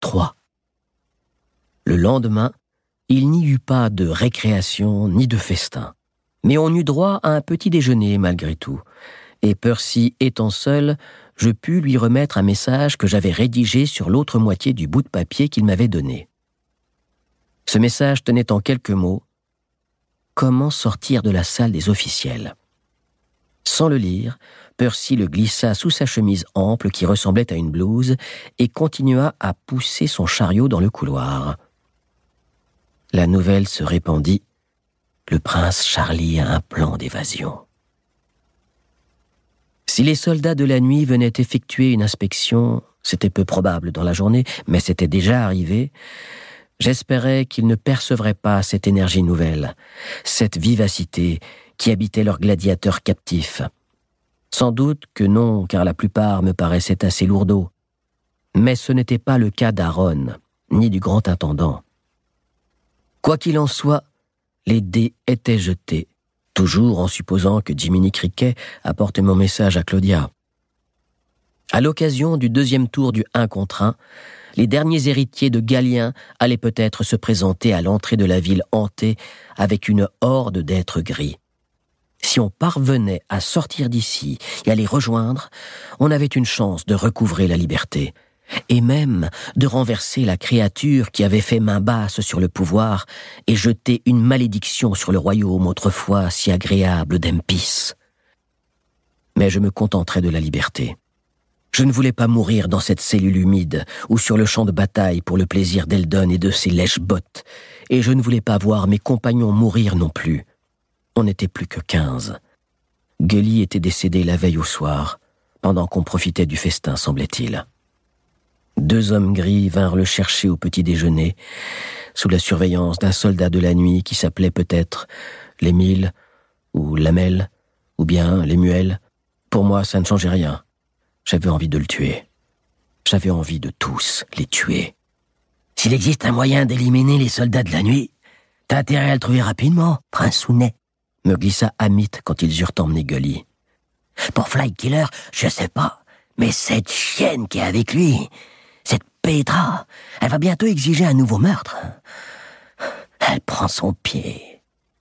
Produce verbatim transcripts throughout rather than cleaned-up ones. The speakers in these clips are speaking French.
trois. Le lendemain, il n'y eut pas de récréation ni de festin, mais on eut droit à un petit déjeuner malgré tout, et Percy étant seul, je pus lui remettre un message que j'avais rédigé sur l'autre moitié du bout de papier qu'il m'avait donné. Ce message tenait en quelques mots « Comment sortir de la salle des officiels ?» Sans le lire, Percy le glissa sous sa chemise ample qui ressemblait à une blouse et continua à pousser son chariot dans le couloir. La nouvelle se répandit. Le prince Charlie a un plan d'évasion. Si les soldats de la nuit venaient effectuer une inspection, c'était peu probable dans la journée, mais c'était déjà arrivé, j'espérais qu'ils ne percevraient pas cette énergie nouvelle, cette vivacité qui habitait leur gladiateur captif. Sans doute que non, car la plupart me paraissaient assez lourdeaux. Mais ce n'était pas le cas d'Aaron, ni du grand intendant. Quoi qu'il en soit, les dés étaient jetés, toujours en supposant que Jiminy Cricket apporte mon message à Claudia. À l'occasion du deuxième tour du un contre un, les derniers héritiers de Galien allaient peut-être se présenter à l'entrée de la ville hantée avec une horde d'êtres gris. Si on parvenait à sortir d'ici et à les rejoindre, on avait une chance de recouvrer la liberté, et même de renverser la créature qui avait fait main basse sur le pouvoir et jeté une malédiction sur le royaume autrefois si agréable d'Empis. Mais je me contenterais de la liberté. Je ne voulais pas mourir dans cette cellule humide ou sur le champ de bataille pour le plaisir d'Eldon et de ses lèches-bottes, et je ne voulais pas voir mes compagnons mourir non plus. On n'était plus que quinze. Gully était décédé la veille au soir, pendant qu'on profitait du festin, semblait-il. Deux hommes gris vinrent le chercher au petit déjeuner, sous la surveillance d'un soldat de la nuit qui s'appelait peut-être l'Émile, ou Lamel, ou bien Lemuel. Pour moi, ça ne changeait rien. J'avais envie de le tuer. J'avais envie de tous les tuer. S'il existe un moyen d'éliminer les soldats de la nuit, t'as intérêt à le trouver rapidement, Prince Sounet, me glissa Amit quand ils eurent emmené Gully. Pour Flygkiller, je sais pas, mais cette chienne qui est avec lui, cette Petra, elle va bientôt exiger un nouveau meurtre. Elle prend son pied.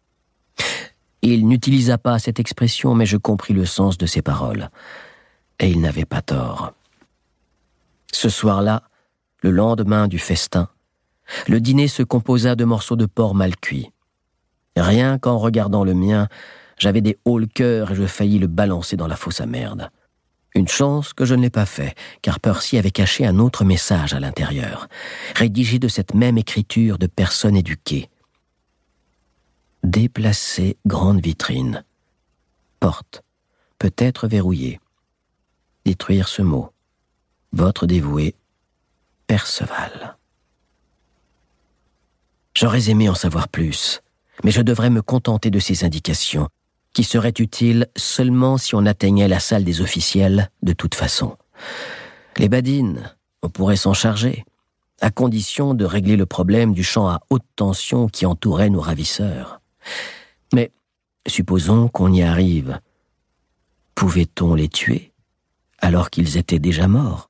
Il n'utilisa pas cette expression, mais je compris le sens de ses paroles. Et il n'avait pas tort. Ce soir-là, le lendemain du festin, le dîner se composa de morceaux de porc mal cuits. Rien qu'en regardant le mien, j'avais des hauts le cœur et je faillis le balancer dans la fosse à merde. Une chance que je ne l'ai pas fait, car Percy avait caché un autre message à l'intérieur, rédigé de cette même écriture de personne éduquée. Déplacer grande vitrine. Porte, peut-être verrouillée. Détruire ce mot. Votre dévoué, Perceval. J'aurais aimé en savoir plus, mais je devrais me contenter de ces indications, qui seraient utiles seulement si on atteignait la salle des officiels de toute façon. Les badines, on pourrait s'en charger, à condition de régler le problème du champ à haute tension qui entourait nos ravisseurs. Mais supposons qu'on y arrive. Pouvait-on les tuer alors qu'ils étaient déjà morts?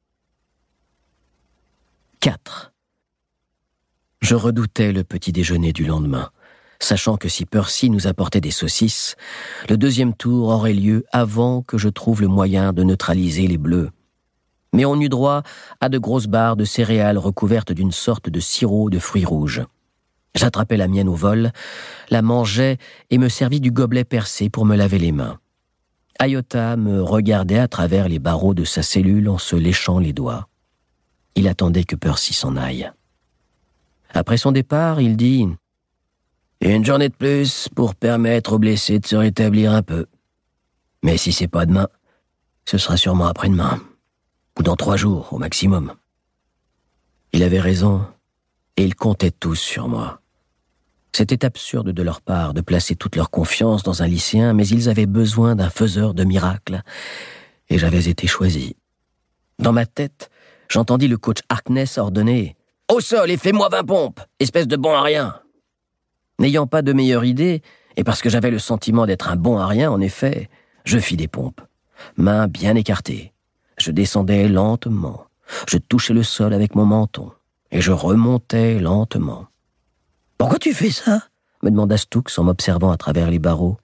quatre. Je redoutais le petit déjeuner du lendemain, sachant que si Percy nous apportait des saucisses, le deuxième tour aurait lieu avant que je trouve le moyen de neutraliser les bleus. Mais on eut droit à de grosses barres de céréales recouvertes d'une sorte de sirop de fruits rouges. J'attrapais la mienne au vol, la mangeai et me servis du gobelet percé pour me laver les mains. Iota me regardait à travers les barreaux de sa cellule en se léchant les doigts. Il attendait que Percy s'en aille. Après son départ, il dit « Une journée de plus pour permettre aux blessés de se rétablir un peu. Mais si c'est pas demain, ce sera sûrement après-demain, ou dans trois jours au maximum. » Il avait raison, et ils comptaient tous sur moi. C'était absurde de leur part de placer toute leur confiance dans un lycéen, mais ils avaient besoin d'un faiseur de miracles, et j'avais été choisi. Dans ma tête, j'entendis le coach Harkness ordonner « Au sol et fais-moi vingt pompes, espèce de bon à rien !» N'ayant pas de meilleure idée, et parce que j'avais le sentiment d'être un bon à rien, en effet, je fis des pompes, mains bien écartées. Je descendais lentement, je touchais le sol avec mon menton. et je remontais lentement. « Pourquoi tu fais ça ?» me demanda Stooks en m'observant à travers les barreaux.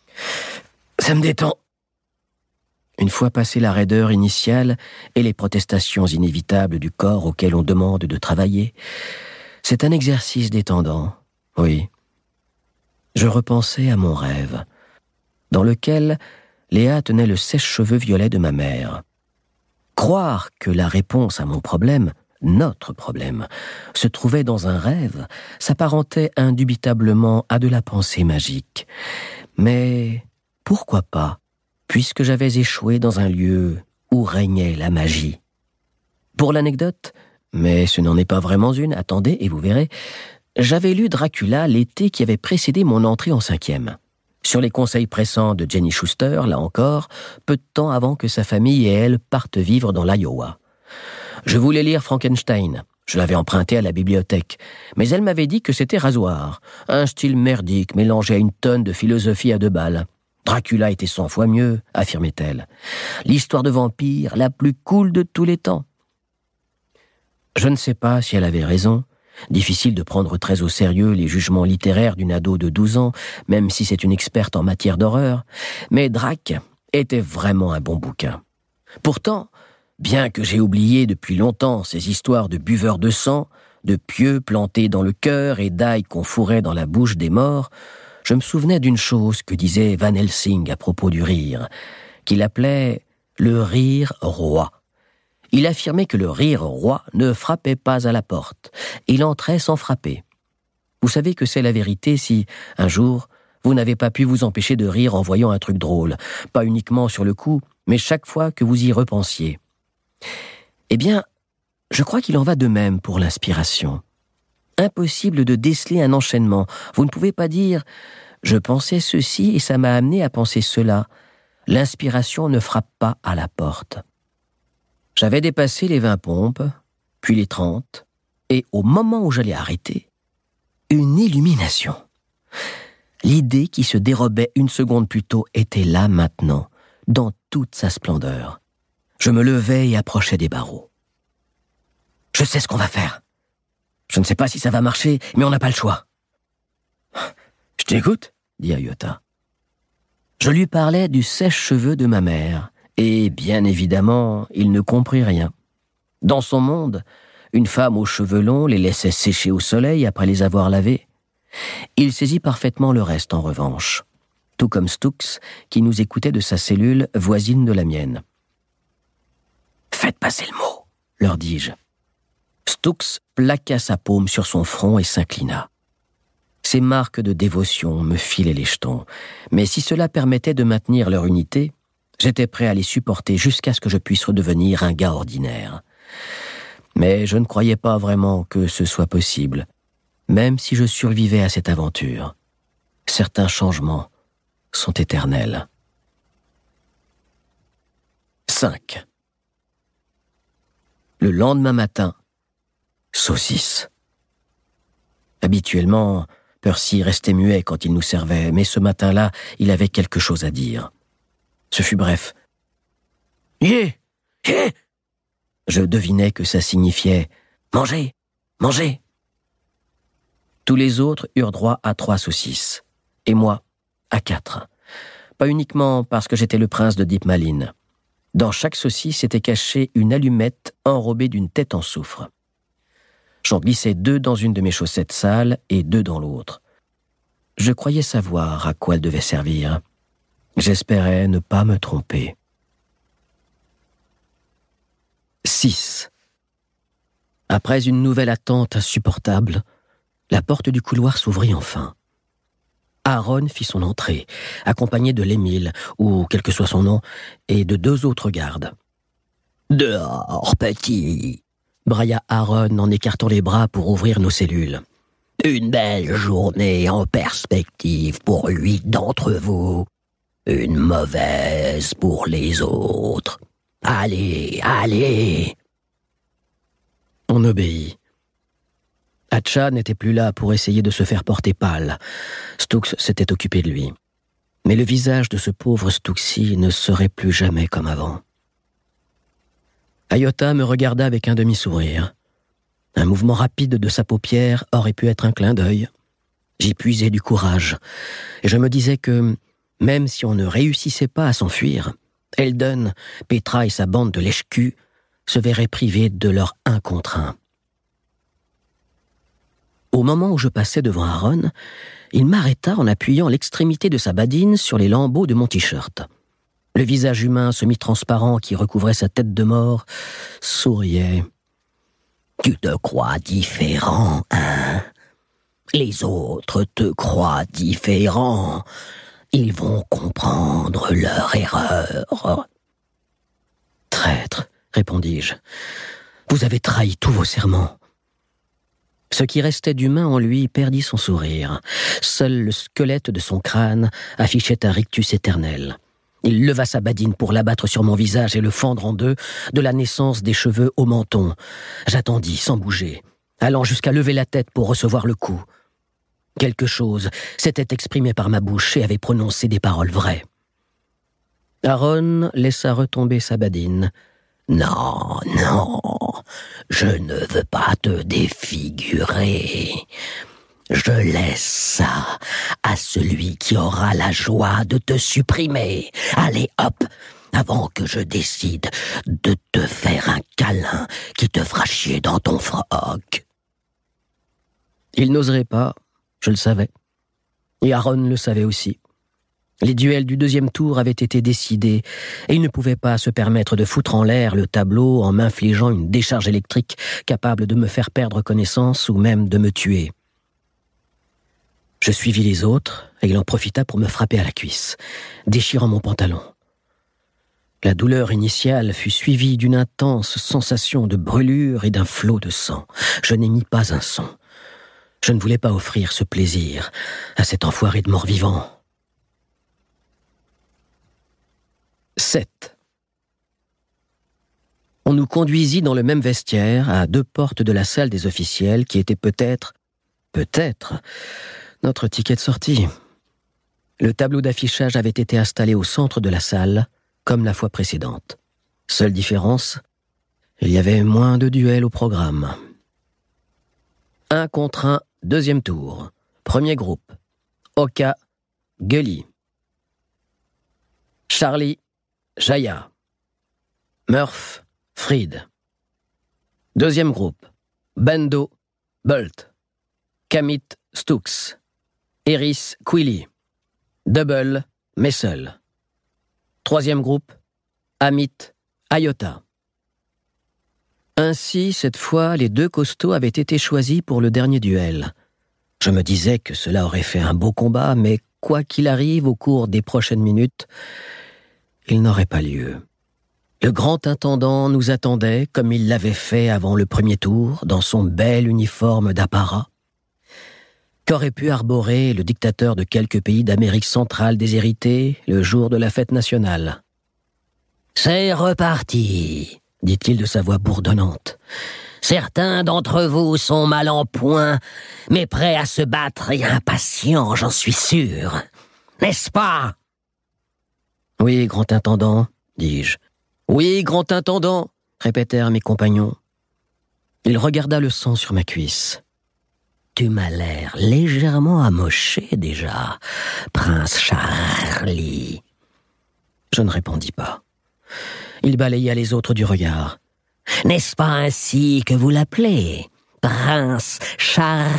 « Ça me détend. » Une fois passée la raideur initiale et les protestations inévitables du corps auquel on demande de travailler, c'est un exercice détendant, oui. Je repensais à mon rêve, dans lequel Léa tenait le sèche-cheveux violet de ma mère. Croire que la réponse à mon problème, notre problème, se trouvait dans un rêve, s'apparentait indubitablement à de la pensée magique. Mais pourquoi pas, puisque j'avais échoué dans un lieu où régnait la magie. Pour l'anecdote, mais ce n'en est pas vraiment une, attendez et vous verrez, j'avais lu Dracula l'été qui avait précédé mon entrée en cinquième. Sur les conseils pressants de Jenny Schuster, là encore, peu de temps avant que sa famille et elle partent vivre dans l'Iowa. Je voulais lire Frankenstein, je l'avais emprunté à la bibliothèque, mais elle m'avait dit que c'était rasoir, un style merdique mélangé à une tonne de philosophie à deux balles. Dracula était cent fois mieux, affirmait-elle. L'histoire de vampire, la plus cool de tous les temps. Je ne sais pas si elle avait raison. Difficile de prendre très au sérieux les jugements littéraires d'une ado de douze ans, même si c'est une experte en matière d'horreur. Mais Drac était vraiment un bon bouquin. Pourtant, bien que j'ai oublié depuis longtemps ces histoires de buveurs de sang, de pieux plantés dans le cœur et d'ail qu'on fourrait dans la bouche des morts, je me souvenais d'une chose que disait Van Helsing à propos du rire, qu'il appelait le rire roi. Il affirmait que le rire roi ne frappait pas à la porte, il entrait sans frapper. Vous savez que c'est la vérité si, un jour, vous n'avez pas pu vous empêcher de rire en voyant un truc drôle, pas uniquement sur le coup, mais chaque fois que vous y repensiez. Eh bien, je crois qu'il en va de même pour l'inspiration. Impossible de déceler un enchaînement. Vous ne pouvez pas dire « je pensais ceci et ça m'a amené à penser cela ». L'inspiration ne frappe pas à la porte. J'avais dépassé les vingt pompes, puis les trente, et au moment où j'allais arrêter, une illumination. L'idée qui se dérobait une seconde plus tôt était là maintenant, dans toute sa splendeur. Je me levais et approchais des barreaux. « Je sais ce qu'on va faire. Je ne sais pas si ça va marcher, mais on n'a pas le choix. »« Je t'écoute, » dit Ayota. Je lui parlais du sèche-cheveux de ma mère, et bien évidemment, il ne comprit rien. Dans son monde, une femme aux cheveux longs les laissait sécher au soleil après les avoir lavés. Il saisit parfaitement le reste en revanche, tout comme Stooks, qui nous écoutait de sa cellule voisine de la mienne. « Faites passer le mot, » leur dis-je. Stooks plaqua sa paume sur son front et s'inclina. Ces marques de dévotion me filaient les jetons, mais si cela permettait de maintenir leur unité, j'étais prêt à les supporter jusqu'à ce que je puisse redevenir un gars ordinaire. Mais je ne croyais pas vraiment que ce soit possible, même si je survivais à cette aventure. Certains changements sont éternels. cinq. Le lendemain matin, saucisse. Habituellement, Percy restait muet quand il nous servait, mais ce matin-là, il avait quelque chose à dire. Ce fut bref. « Yeah! Yeah !» Je devinais que ça signifiait « Mangez! Mangez !» Tous les autres eurent droit à trois saucisses, et moi, à quatre. Pas uniquement parce que j'étais le prince de Deepmalin. Dans chaque saucisse était cachée une allumette enrobée d'une tête en soufre. J'en glissais deux dans une de mes chaussettes sales et deux dans l'autre. Je croyais savoir à quoi elles devaient servir. J'espérais ne pas me tromper. six. Après une nouvelle attente insupportable, la porte du couloir s'ouvrit enfin. Aaron fit son entrée, accompagné de l'Émile, ou quel que soit son nom, et de deux autres gardes. « Dehors, petit !» brailla Aaron en écartant les bras pour ouvrir nos cellules. « Une belle journée en perspective pour huit d'entre vous. Une mauvaise pour les autres. Allez, allez !» On obéit. Hatcha n'était plus là pour essayer de se faire porter pâle. Stooks s'était occupé de lui. Mais le visage de ce pauvre Stooksy ne serait plus jamais comme avant. Ayota me regarda avec un demi-sourire. Un mouvement rapide de sa paupière aurait pu être un clin d'œil. J'y puisais du courage, et je me disais que, même si on ne réussissait pas à s'enfuir, Eldon, Petra et sa bande de lèche-cul se verraient privés de leur un contre un. Au moment où je passais devant Aaron, il m'arrêta en appuyant l'extrémité de sa badine sur les lambeaux de mon t-shirt. Le visage humain semi-transparent qui recouvrait sa tête de mort souriait. « Tu te crois différent, hein ? Les autres te croient différent. Ils vont comprendre leur erreur. » « Traître, répondis-je. Vous avez trahi tous vos serments. » Ce qui restait d'humain en lui perdit son sourire. Seul le squelette de son crâne affichait un rictus éternel. Il leva sa badine pour l'abattre sur mon visage et le fendre en deux, de la naissance des cheveux au menton. J'attendis, sans bouger, allant jusqu'à lever la tête pour recevoir le coup. Quelque chose s'était exprimé par ma bouche et avait prononcé des paroles vraies. Aaron laissa retomber sa badine. « Non, non, je ne veux pas te défigurer. Je laisse ça à celui qui aura la joie de te supprimer. Allez, hop, avant que je décide de te faire un câlin qui te fera chier dans ton froc. » Il n'oserait pas, je le savais. Et Aaron le savait aussi. Les duels du deuxième tour avaient été décidés et il ne pouvait pas se permettre de foutre en l'air le tableau en m'infligeant une décharge électrique capable de me faire perdre connaissance ou même de me tuer. Je suivis les autres et il en profita pour me frapper à la cuisse, déchirant mon pantalon. La douleur initiale fut suivie d'une intense sensation de brûlure et d'un flot de sang. Je n'émis pas un son. Je ne voulais pas offrir ce plaisir à cet enfoiré de mort-vivant. sept. On nous conduisit dans le même vestiaire, à deux portes de la salle des officiels, qui était peut-être, peut-être, notre ticket de sortie. Le tableau d'affichage avait été installé au centre de la salle, comme la fois précédente. Seule différence, il y avait moins de duels au programme. Un contre un, deuxième tour. Premier groupe. Oka, Gully. Charlie, Jaya. Murph, Fried. Deuxième groupe. Bendo, Bolt. Kamit, Stooks. Eris, Quilly. Double, Messel. Troisième groupe. Amit, Ayota. Ainsi, cette fois, les deux costauds avaient été choisis pour le dernier duel. Je me disais que cela aurait fait un beau combat, mais quoi qu'il arrive au cours des prochaines minutes, il n'aurait pas lieu. Le grand intendant nous attendait, comme il l'avait fait avant le premier tour, dans son bel uniforme d'apparat. Qu'aurait pu arborer le dictateur de quelques pays d'Amérique centrale déshérités le jour de la fête nationale ? « C'est reparti !» dit-il de sa voix bourdonnante. « Certains d'entre vous sont mal en point, mais prêts à se battre et impatients, j'en suis sûr. N'est-ce pas ?» ?»« Oui, grand intendant, dis-je. »« Oui, grand intendant, répétèrent mes compagnons. » Il regarda le sang sur ma cuisse. « Tu m'as l'air légèrement amoché déjà, prince Charlie. » Je ne répondis pas. Il balaya les autres du regard. « N'est-ce pas ainsi que vous l'appelez, prince Charlie ?»«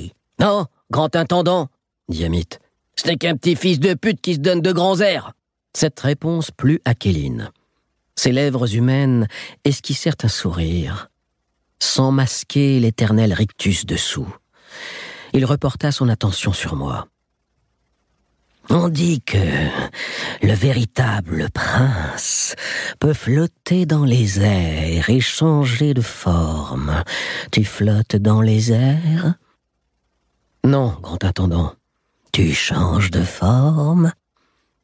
Non, grand intendant, dit Amit. Ce n'est qu'un petit fils de pute qui se donne de grands airs. » Cette réponse plut à Kéline. Ses lèvres humaines esquissèrent un sourire, sans masquer l'éternel rictus dessous. Il reporta son attention sur moi. « On dit que le véritable prince peut flotter dans les airs et changer de forme. Tu flottes dans les airs ? » ?»« Non, grand intendant. »« Tu changes de forme ? » ?»« Non. »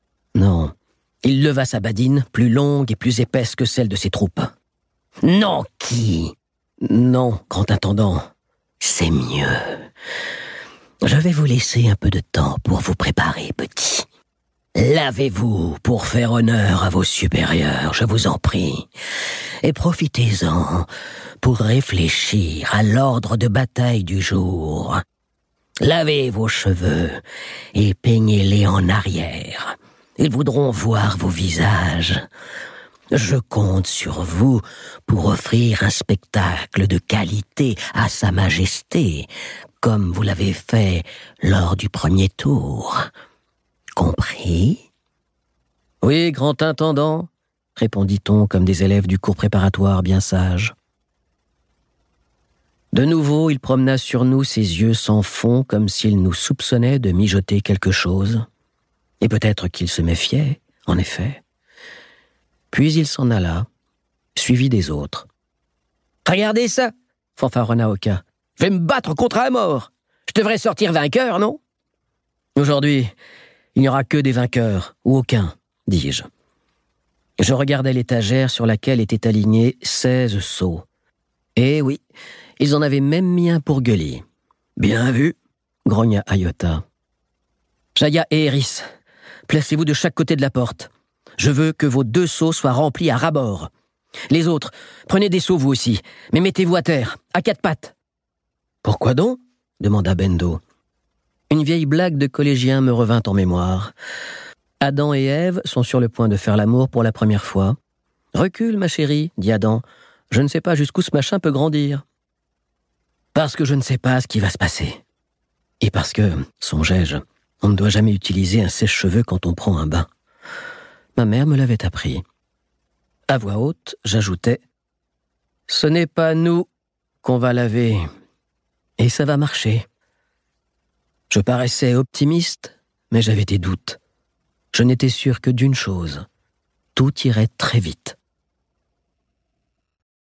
Il leva sa badine, plus longue et plus épaisse que celle de ses troupes. « Non, qui ? » ?»« Non, grand intendant. »« C'est mieux. Je vais vous laisser un peu de temps pour vous préparer, petit. Lavez-vous pour faire honneur à vos supérieurs, je vous en prie, et profitez-en pour réfléchir à l'ordre de bataille du jour. Lavez vos cheveux et peignez-les en arrière. Ils voudront voir vos visages. Je compte sur vous pour offrir un spectacle de qualité à Sa Majesté, comme vous l'avez fait lors du premier tour. Compris ? Oui, grand intendant, répondit-on comme des élèves du cours préparatoire bien sages. De nouveau, il promena sur nous ses yeux sans fond, comme s'il nous soupçonnait de mijoter quelque chose. Et peut-être qu'il se méfiait, en effet. Puis il s'en alla, suivi des autres. « Regardez ça !» fanfaronna Oka. « Je vais me battre contre la mort. Je devrais sortir vainqueur, non ?»« Aujourd'hui, il n'y aura que des vainqueurs, ou aucun, dis-je. » Je regardais l'étagère sur laquelle étaient alignés seize seaux. Et oui, ils en avaient même mis un pour Gully. « Bien vu !» grogna Ayota. « Jaya et Eris, placez-vous de chaque côté de la porte. Je veux que vos deux seaux soient remplis à ras-bord. Les autres, prenez des seaux vous aussi, mais mettez-vous à terre, à quatre pattes. »« Pourquoi donc ?» demanda Bendo. Une vieille blague de collégien me revint en mémoire. Adam et Ève sont sur le point de faire l'amour pour la première fois. « Recule, ma chérie, dit Adam. Je ne sais pas jusqu'où ce machin peut grandir. »« Parce que je ne sais pas ce qui va se passer. Et parce que, songeai-je, on ne doit jamais utiliser un sèche-cheveux quand on prend un bain. Ma mère me l'avait appris. » À voix haute, j'ajoutais « Ce n'est pas nous qu'on va laver. Et ça va marcher. » Je paraissais optimiste, mais j'avais des doutes. Je n'étais sûr que d'une chose, tout irait très vite.